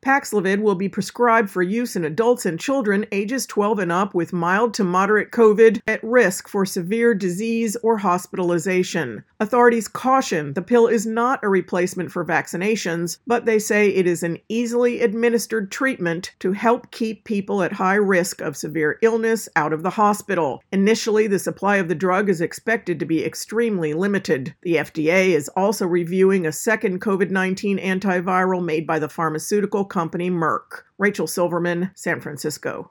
Paxlovid will be prescribed for use in adults and children ages 12 and up with mild to moderate COVID at risk for severe disease or hospitalization. Authorities caution the pill is not a replacement for vaccinations, but they say it is an easily administered treatment to help keep people at high risk of severe illness out of the hospital. Initially, the supply of the drug is expected to be extremely limited. The FDA is also reviewing a second COVID-19 antiviral made by the pharmaceutical company Merck. Rachel Silverman, San Francisco.